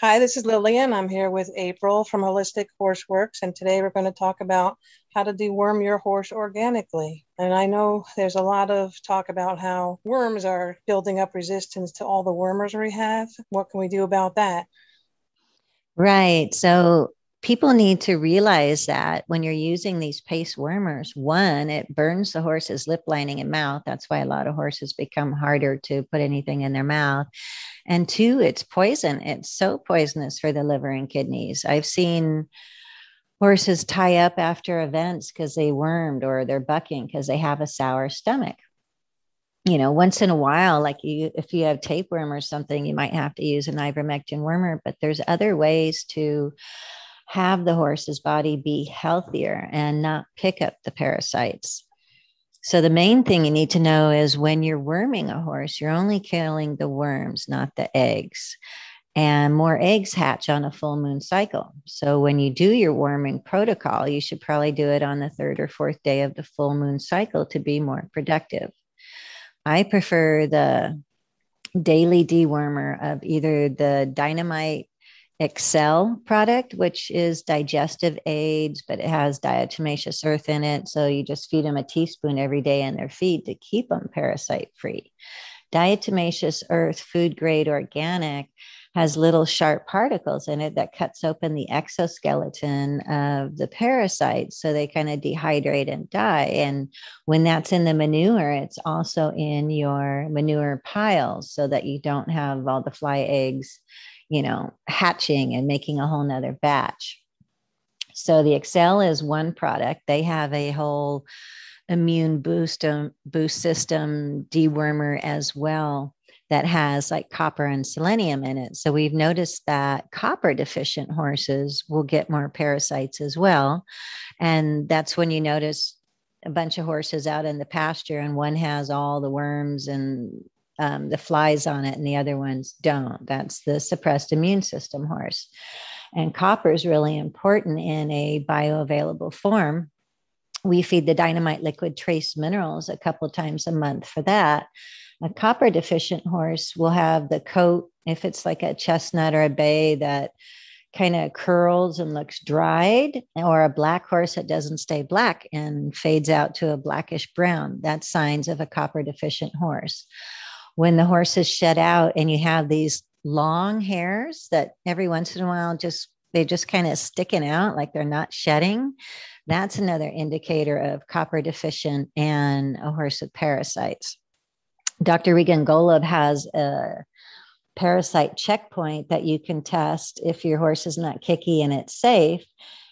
Hi, this is Lillian. I'm here with April from Holistic Horse Works, and today we're going to talk about how to deworm your horse organically. And I know there's a lot of talk about how worms are building up resistance to all the wormers we have. What can we do about that? Right. So people need to realize that when you're using these pace warmers, one, it burns the horse's lip lining and mouth. That's why a lot of horses become harder to put anything in their mouth. And two, it's poison. It's so poisonous for the liver and kidneys. I've seen horses tie up after events because they wormed or they're bucking because they have a sour stomach. Once in a while, like if you have tapeworm or something, you might have to use an ivermectin wormer, but there's other ways to have the horse's body be healthier and not pick up the parasites. So the main thing you need to know is when you're worming a horse, you're only killing the worms, not the eggs. And more eggs hatch on a full moon cycle. So when you do your worming protocol, you should probably do it on the third or fourth day of the full moon cycle to be more productive. I prefer the daily dewormer of either the Dynamite Excel product, which is digestive aids, but it has diatomaceous earth in it. So you just feed them a teaspoon every day in their feed to keep them parasite free. Diatomaceous earth, food grade organic, has little sharp particles in it that cuts open the exoskeleton of the parasites so they kind of dehydrate and die. And when that's in the manure, it's also in your manure piles so that you don't have all the fly eggs, hatching and making a whole nother batch. So the Excel is one product. They have a whole immune boost system dewormer as well that has like copper and selenium in it. So we've noticed that copper deficient horses will get more parasites as well. And that's when you notice a bunch of horses out in the pasture and one has all the worms and the flies on it and the other ones don't. That's the suppressed immune system horse. And copper is really important in a bioavailable form. We feed the Dynamite liquid trace minerals a couple times a month for that. A copper deficient horse will have the coat, if it's like a chestnut or a bay that kind of curls and looks dried, or a black horse that doesn't stay black and fades out to a blackish brown. That's signs of a copper deficient horse. When the horse is shed out and you have these long hairs that every once in a while they just kind of sticking out like they're not shedding, that's another indicator of copper deficient and a horse with parasites. Dr. Regan Golub has a parasite checkpoint that you can test if your horse is not kicky and it's safe.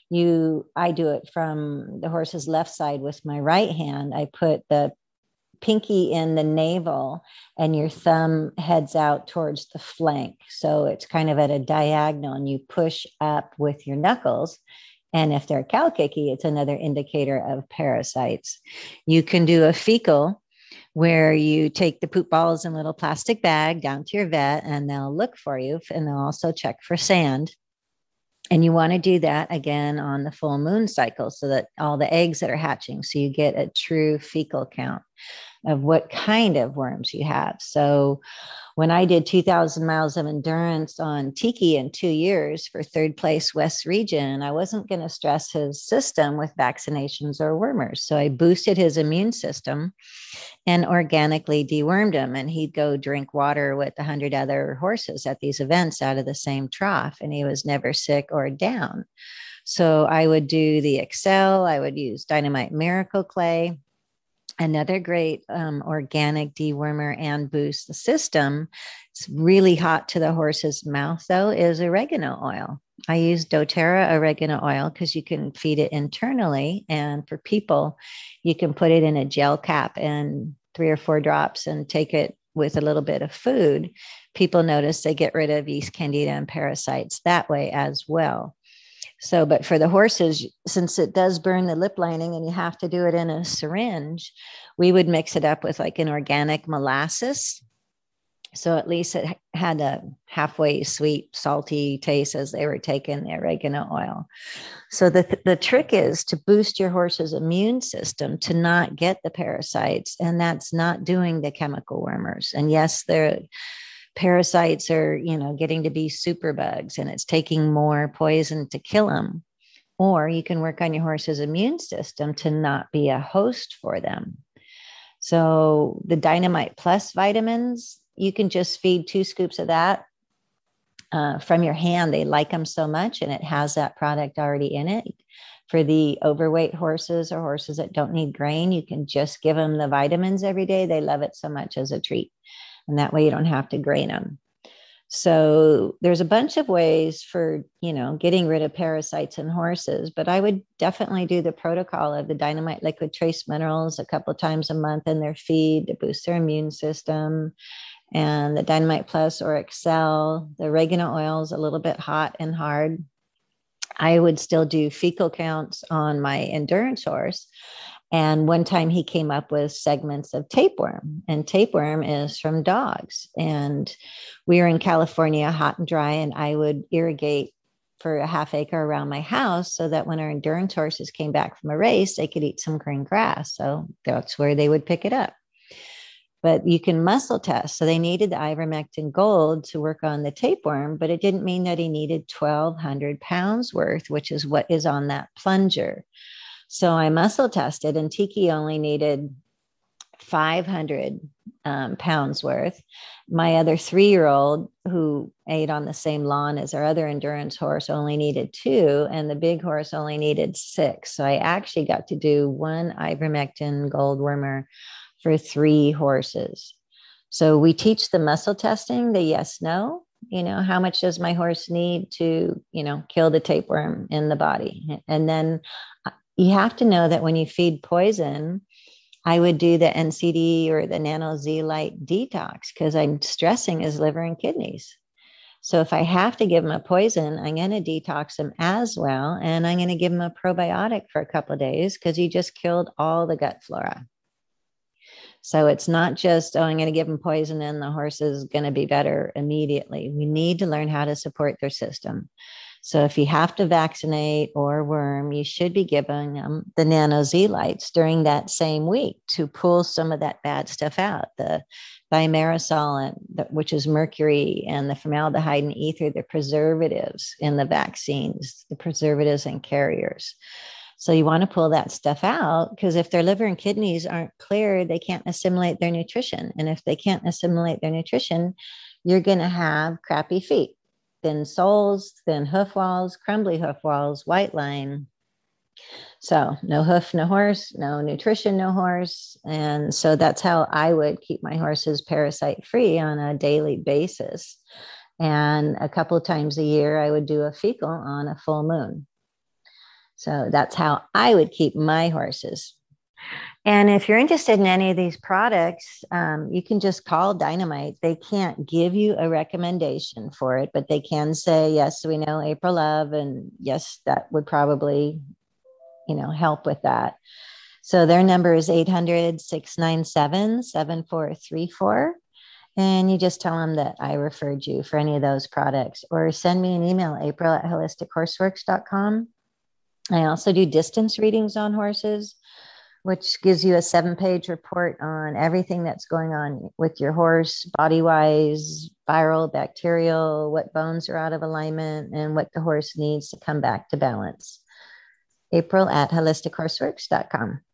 I do it from the horse's left side with my right hand. I put the pinky in the navel and your thumb heads out towards the flank. So it's kind of at a diagonal and you push up with your knuckles. And if they're calcicky, it's another indicator of parasites. You can do a fecal where you take the poop balls in a little plastic bag down to your vet and they'll look for you and they'll also check for sand. And you want to do that again on the full moon cycle so that all the eggs that are hatching, so you get a true fecal count of what kind of worms you have. So when I did 2,000 miles of endurance on Tiki in 2 years for third place West region, I wasn't going to stress his system with vaccinations or wormers. So I boosted his immune system and organically dewormed him. And he'd go drink water with 100 other horses at these events out of the same trough. And he was never sick or down. So I would do the Excel, I would use Dynamite Miracle Clay. Another great organic dewormer and boost the system. It's really hot to the horse's mouth, though, is oregano oil. I use doTERRA oregano oil because you can feed it internally. And for people, you can put it in a gel cap and 3 or 4 drops and take it with a little bit of food. People notice they get rid of yeast candida and parasites that way as well. So, but for the horses, since it does burn the lip lining and you have to do it in a syringe, we would mix it up with like an organic molasses. So at least it had a halfway sweet, salty taste as they were taking the oregano oil. So the trick is to boost your horse's immune system to not get the parasites. And that's not doing the chemical wormers. And yes, they're parasites are, getting to be super bugs and it's taking more poison to kill them. Or you can work on your horse's immune system to not be a host for them. So the Dynamite Plus vitamins, you can just feed 2 scoops of that from your hand. They like them so much, and it has that product already in it. For the overweight horses or horses that don't need grain, you can just give them the vitamins every day. They love it so much as a treat. And that way you don't have to grain them. So there's a bunch of ways for, getting rid of parasites in horses, but I would definitely do the protocol of the Dynamite Liquid Trace Minerals a couple of times a month in their feed to boost their immune system, and the Dynamite Plus or Excel, the oregano oils, a little bit hot and hard. I would still do fecal counts on my endurance horse. And one time he came up with segments of tapeworm, and tapeworm is from dogs. And we were in California, hot and dry, and I would irrigate for a half acre around my house so that when our endurance horses came back from a race, they could eat some green grass. So that's where they would pick it up. But you can muscle test. So they needed the ivermectin gold to work on the tapeworm, but it didn't mean that he needed 1,200 pounds worth, which is what is on that plunger. So I muscle tested, and Tiki only needed 500 pounds worth. My other 3-year-old, who ate on the same lawn as our other endurance horse, only needed 2, and the big horse only needed 6. So I actually got to do 1 ivermectin gold wormer for 3 horses. So we teach the muscle testing, the yes, no, how much does my horse need to, kill the tapeworm in the body? And then you have to know that when you feed poison, I would do the NCD or the Nano Z Light detox, because I'm stressing his liver and kidneys. So if I have to give him a poison, I'm going to detox him as well. And I'm going to give him a probiotic for a couple of days because he just killed all the gut flora. So it's not just, I'm going to give them poison and the horse is going to be better immediately. We need to learn how to support their system. So if you have to vaccinate or worm, you should be giving them the Nano Z Lights during that same week to pull some of that bad stuff out. The thimerosal, which is mercury, and the formaldehyde and ether, the preservatives in the vaccines, the preservatives and carriers. So you want to pull that stuff out, because if their liver and kidneys aren't clear, they can't assimilate their nutrition. And if they can't assimilate their nutrition, you're going to have crappy feet, thin soles, thin hoof walls, crumbly hoof walls, white line. So no hoof, no horse, no nutrition, no horse. And so that's how I would keep my horses parasite free on a daily basis. And a couple of times a year, I would do a fecal on a full moon. So that's how I would keep my horses. And if you're interested in any of these products, you can just call Dynamite. They can't give you a recommendation for it, but they can say, yes, we know April Love, and yes, that would probably, help with that. So their number is 800-697-7434. And you just tell them that I referred you for any of those products, or send me an email, april@holistichorseworks.com. I also do distance readings on horses, which gives you a 7-page report on everything that's going on with your horse, body-wise, viral, bacterial, what bones are out of alignment, and what the horse needs to come back to balance. April@holistichorseworks.com.